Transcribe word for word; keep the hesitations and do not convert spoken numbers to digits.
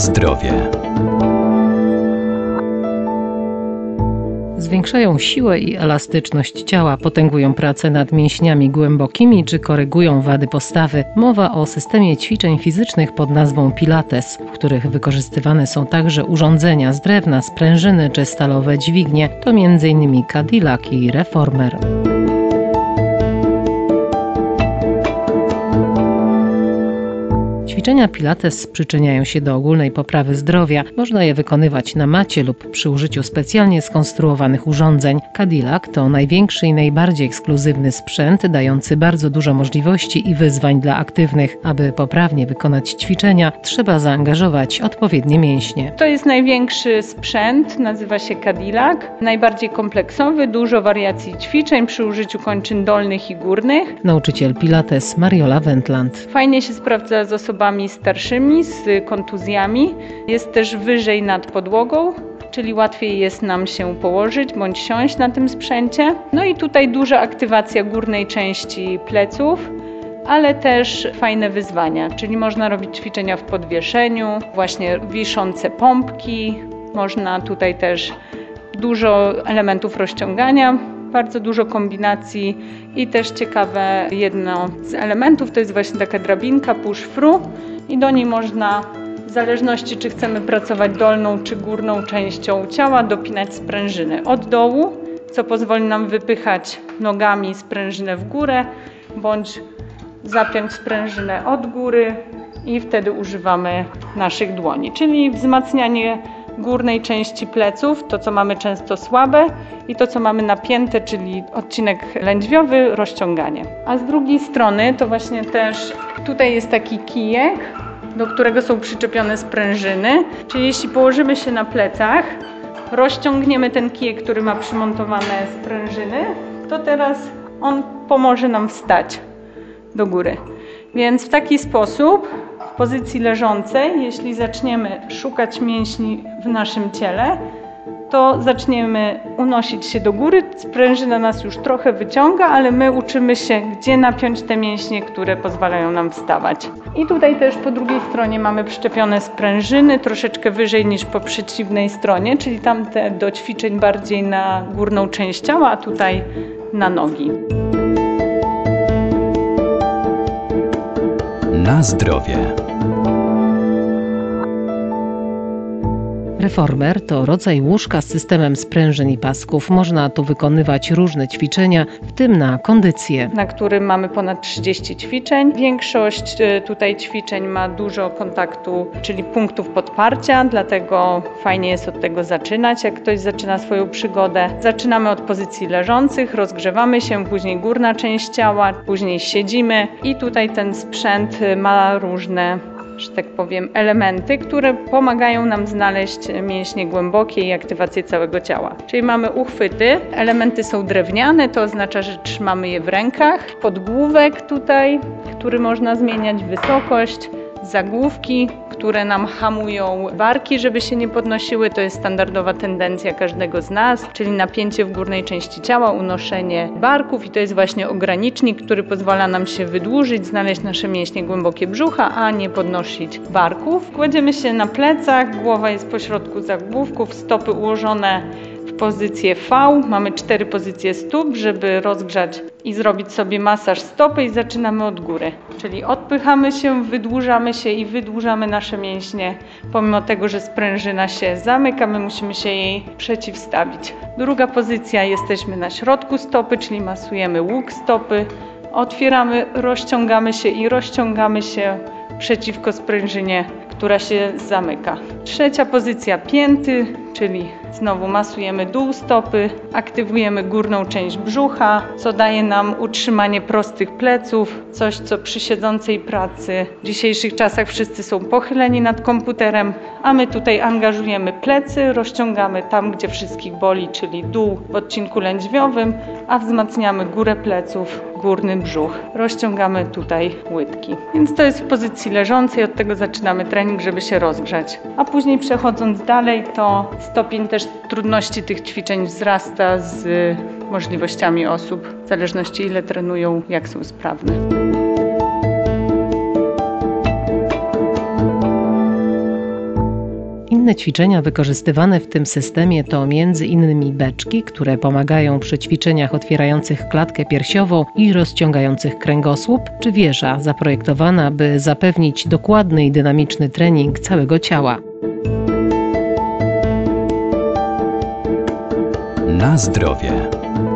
zdrowie. Zwiększają siłę i elastyczność ciała, potęgują pracę nad mięśniami głębokimi czy korygują wady postawy. Mowa o systemie ćwiczeń fizycznych pod nazwą Pilates, w których wykorzystywane są także urządzenia z drewna, sprężyny czy stalowe dźwignie. To między innymi Cadillac i Reformer. Ćwiczenia Pilates przyczyniają się do ogólnej poprawy zdrowia. Można je wykonywać na macie lub przy użyciu specjalnie skonstruowanych urządzeń. Cadillac to największy i najbardziej ekskluzywny sprzęt, dający bardzo dużo możliwości i wyzwań dla aktywnych. Aby poprawnie wykonać ćwiczenia, trzeba zaangażować odpowiednie mięśnie. To jest największy sprzęt, nazywa się Cadillac. Najbardziej kompleksowy, dużo wariacji ćwiczeń przy użyciu kończyn dolnych i górnych. Nauczyciel Pilates Mariola Wendland. Fajnie się sprawdza z osobami starszymi, z kontuzjami. Jest też wyżej nad podłogą, czyli łatwiej jest nam się położyć bądź siąść na tym sprzęcie. No i tutaj duża aktywacja górnej części pleców, ale też fajne wyzwania, czyli można robić ćwiczenia w podwieszeniu, właśnie wiszące pompki, można tutaj też dużo elementów rozciągania, bardzo dużo kombinacji i też ciekawe jedno z elementów to jest właśnie taka drabinka push-through i do niej można w zależności czy chcemy pracować dolną czy górną częścią ciała dopinać sprężyny od dołu, co pozwoli nam wypychać nogami sprężynę w górę bądź zapiąć sprężynę od góry i wtedy używamy naszych dłoni, czyli wzmacnianie górnej części pleców, to co mamy często słabe i to co mamy napięte, czyli odcinek lędźwiowy, rozciąganie. A z drugiej strony to właśnie też tutaj jest taki kijek, do którego są przyczepione sprężyny, czyli jeśli położymy się na plecach, rozciągniemy ten kijek, który ma przymontowane sprężyny, to teraz on pomoże nam wstać do góry. Więc w taki sposób w pozycji leżącej, jeśli zaczniemy szukać mięśni w naszym ciele, to zaczniemy unosić się do góry, sprężyna nas już trochę wyciąga, ale my uczymy się, gdzie napiąć te mięśnie, które pozwalają nam wstawać. I tutaj też po drugiej stronie mamy przyczepione sprężyny, troszeczkę wyżej niż po przeciwnej stronie, czyli tamte do ćwiczeń bardziej na górną część ciała, a tutaj na nogi. Na zdrowie. Reformer to rodzaj łóżka z systemem sprężyn i pasków. Można tu wykonywać różne ćwiczenia, w tym na kondycję, na którym mamy ponad trzydzieści ćwiczeń. Większość tutaj ćwiczeń ma dużo kontaktu, czyli punktów podparcia, dlatego fajnie jest od tego zaczynać, jak ktoś zaczyna swoją przygodę. Zaczynamy od pozycji leżących, rozgrzewamy się, później górna część ciała, później siedzimy i tutaj ten sprzęt ma różne, że tak powiem, elementy, które pomagają nam znaleźć mięśnie głębokie i aktywację całego ciała. Czyli mamy uchwyty, elementy są drewniane, to oznacza, że trzymamy je w rękach, podgłówek tutaj, który można zmieniać wysokość, zagłówki, które nam hamują barki, żeby się nie podnosiły. To jest standardowa tendencja każdego z nas, czyli napięcie w górnej części ciała, unoszenie barków i to jest właśnie ogranicznik, który pozwala nam się wydłużyć, znaleźć nasze mięśnie głębokie brzucha, a nie podnosić barków. Kładziemy się na plecach, głowa jest pośrodku zagłówków, stopy ułożone w pozycję V. Mamy cztery pozycje stóp, żeby rozgrzać i zrobić sobie masaż stopy i zaczynamy od góry. Czyli odpychamy się, wydłużamy się i wydłużamy nasze mięśnie. Pomimo tego, że sprężyna się zamyka, my musimy się jej przeciwstawić. Druga pozycja, jesteśmy na środku stopy, czyli masujemy łuk stopy. Otwieramy, rozciągamy się i rozciągamy się przeciwko sprężynie, która się zamyka. Trzecia pozycja, pięty, czyli znowu masujemy dół stopy, aktywujemy górną część brzucha, co daje nam utrzymanie prostych pleców, coś co przy siedzącej pracy w dzisiejszych czasach wszyscy są pochyleni nad komputerem, a my tutaj angażujemy plecy, rozciągamy tam, gdzie wszystkich boli, czyli dół w odcinku lędźwiowym, a wzmacniamy górę pleców, górny brzuch. Rozciągamy tutaj łydki. Więc to jest w pozycji leżącej, od tego zaczynamy trening, żeby się rozgrzać. A później przechodząc dalej, to stopień też trudności tych ćwiczeń wzrasta z możliwościami osób, w zależności ile trenują, jak są sprawne. Inne ćwiczenia wykorzystywane w tym systemie to między innymi beczki, które pomagają przy ćwiczeniach otwierających klatkę piersiową i rozciągających kręgosłup, czy wieża zaprojektowana, by zapewnić dokładny i dynamiczny trening całego ciała. Na zdrowie.